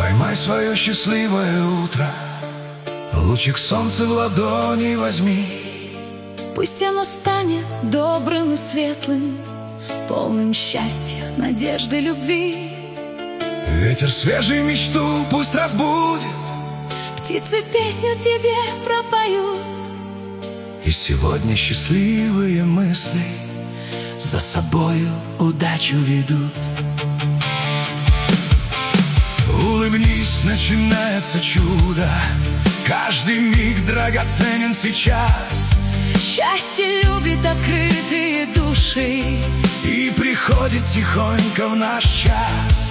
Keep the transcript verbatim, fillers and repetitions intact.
Поймай свое счастливое утро, лучик солнца в ладони возьми. Пусть оно станет добрым и светлым, полным счастья, надежды, любви. Ветер свежий мечту пусть разбудит, птицы песню тебе пропоют. и сегодня счастливые мысли за собою удачу ведут. Улыбнись, начинается чудо, каждый миг драгоценен сейчас. Счастье любит открытые души и приходит тихонько в наш час.